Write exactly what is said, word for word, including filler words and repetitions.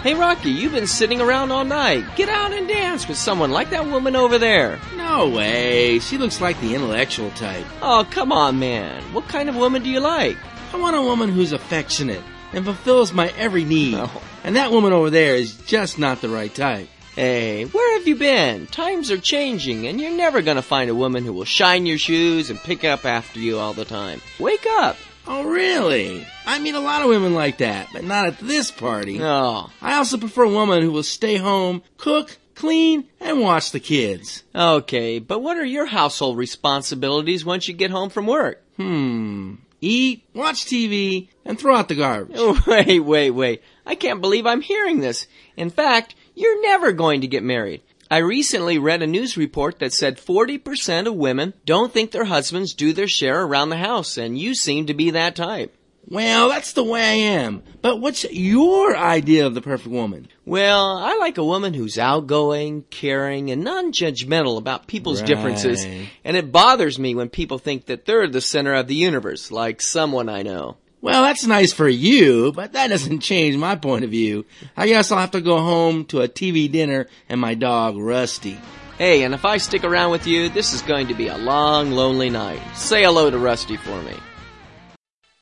Hey, Rocky, you've been sitting around all night. Get out and dance with someone like that woman over there. No way. She looks like the intellectual type. Oh, come on, man. What kind of woman do you like? I want a woman who's affectionate and fulfills my every need. Oh. And that woman over there is just not the right type. Hey, where have you been? Times are changing, and you're never going to find a woman who will shine your shoes and pick up after you all the time. Wake up. Oh, really? I meet a lot of women like that, but not at this party. Oh. I also prefer a woman who will stay home, cook, clean, and watch the kids. Okay, but what are your household responsibilities once you get home from work? Hmm. Eat, watch T V, and throw out the garbage. Oh, wait, wait, wait. I can't believe I'm hearing this. In fact, you're never going to get married. I recently read a news report that said forty percent of women don't think their husbands do their share around the house, and you seem to be that type. Well, that's the way I am. But what's your idea of the perfect woman? Well, I like a woman who's outgoing, caring, and non-judgmental about people's Right. differences, and it bothers me when people think that they're the center of the universe, like someone I know. Well, that's nice for you, but that doesn't change my point of view. I guess I'll have to go home to a T V dinner and my dog, Rusty. Hey, and if I stick around with you, this is going to be a long, lonely night. Say hello to Rusty for me.